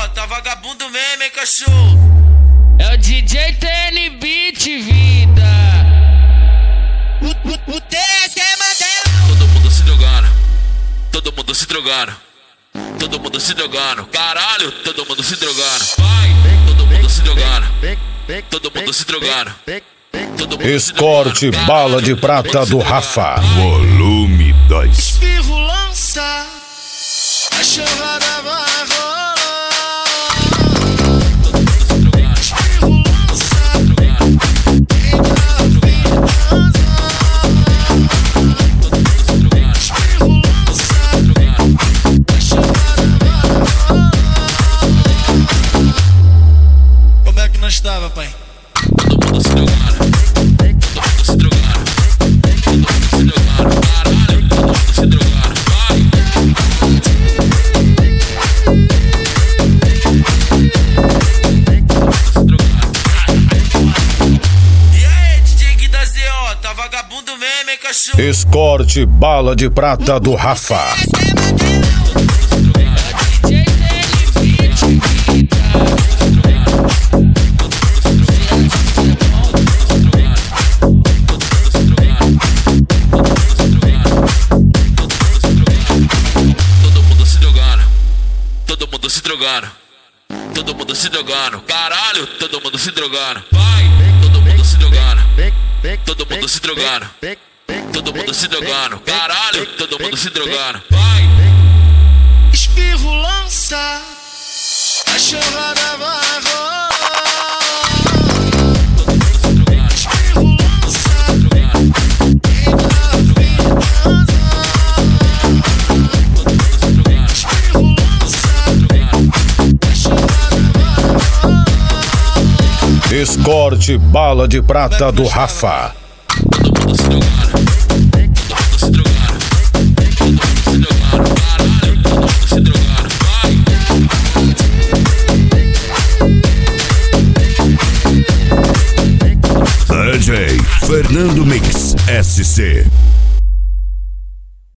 tá vagabundo mesmo, hein, cachorro? É o DJ TN Beat, vida. O TS é Mandela. Todo mundo se drogando, todo mundo se drogando, todo mundo se drogando, caralho, todo mundo se drogando, vai, todo mundo se drogando, todo mundo se drogando. Escorte Bala de Prata do Rafa. Volume 2. Espirro lança, a chorada vai rolar. Espirro lança, quem tá ouvindo dança. Espirro lança, a chorada vai rolar. Como é que nós tava, pai? Todo mundo se drogando, todo mundo se drogando, todo mundo se drogando, caralho, todo mundo se drogando, vai. E aí, DJ Gui da ZO, tá vagabundo mesmo, hein, cachorro? Escorte Bala de Prata do Rafa. DJ TN Beat, vida. Todo mundo se drogando, todo mundo se drogando, todo mundo se drogando, caralho, todo mundo se drogando, vai, todo mundo se drogando, todo mundo se drogando, todo mundo se drogando, caralho, todo mundo se drogando, vai. Espirro lança, a chorada vai rolar. Espirro lança, quem tá ouvindo dança. Espirro lança, a chorada vai rolar. Escorte Bala de Prata do Rafa. Todo mundo se drogando, todo mundo se drogando, todo mundo se drogando, caralho, todo mundo se drogando, vai. DJ Fernando Mix SC.